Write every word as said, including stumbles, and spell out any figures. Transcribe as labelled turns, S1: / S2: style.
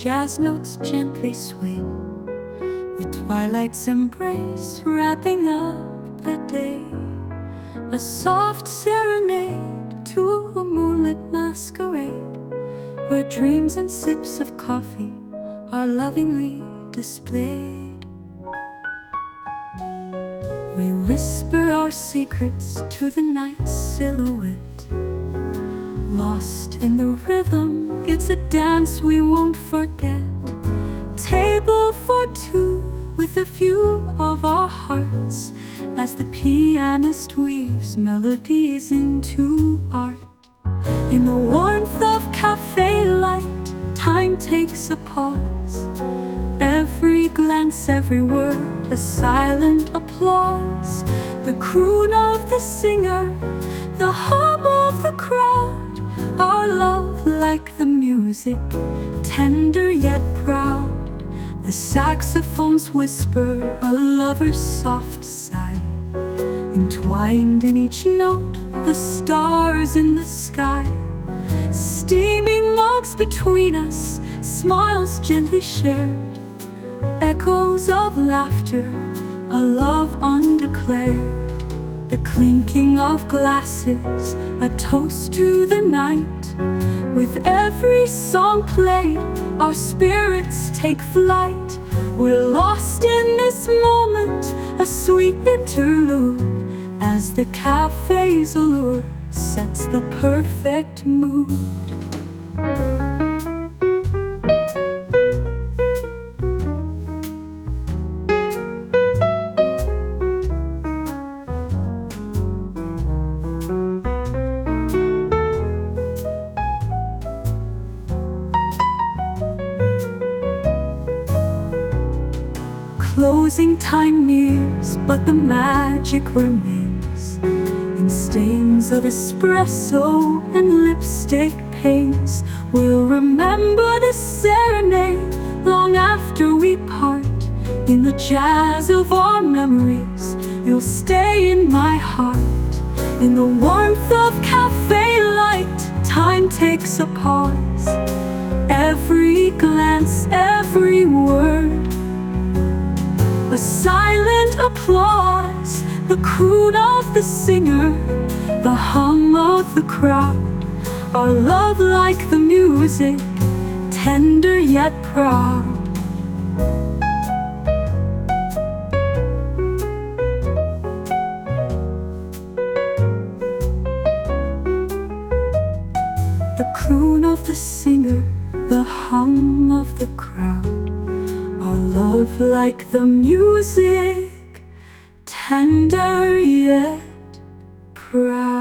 S1: jazz notes gently swing, the twilight's embrace wrapping up the day. A soft serenade to a moonlit masquerade, where dreams and sips of coffee are lovingly displayed. We whisper our secrets to the night's silhouette, lost in the rhythm, it's a dance we won't forget. Table for two with a few of our hearts, as the pianist weaves melodies into art. In the warmth of cafe light, time takes a pause. Every glance, every word, a silent applause. The croon of the singer, the hum of the crowd, our love like the music, tender yet proud. The saxophones whisper a lover's soft sigh, entwined in each note, the stars in the sky. Steaming mugs between us, smiles gently shared, echoes of laughter, a love undeclared. The clinking of glasses, a toast to the night. With every song played, our spirits take flight. We're lost in this moment, a sweet interlude, as the cafe's allure sets the perfect mood. Closing time nears, but the magic remains in stains of espresso and lipstick paints. We'll remember this serenade long after we part. In the jazz of our memories, you'll stay in my heart. In the warmth of cafe light, time takes a pause. Every glance, every word, a silent applause. The croon of the singer, the hum of the crowd, our love like the music, tender yet proud. The croon of the singer, the hum of the crowd, our love like the music, tender yet proud.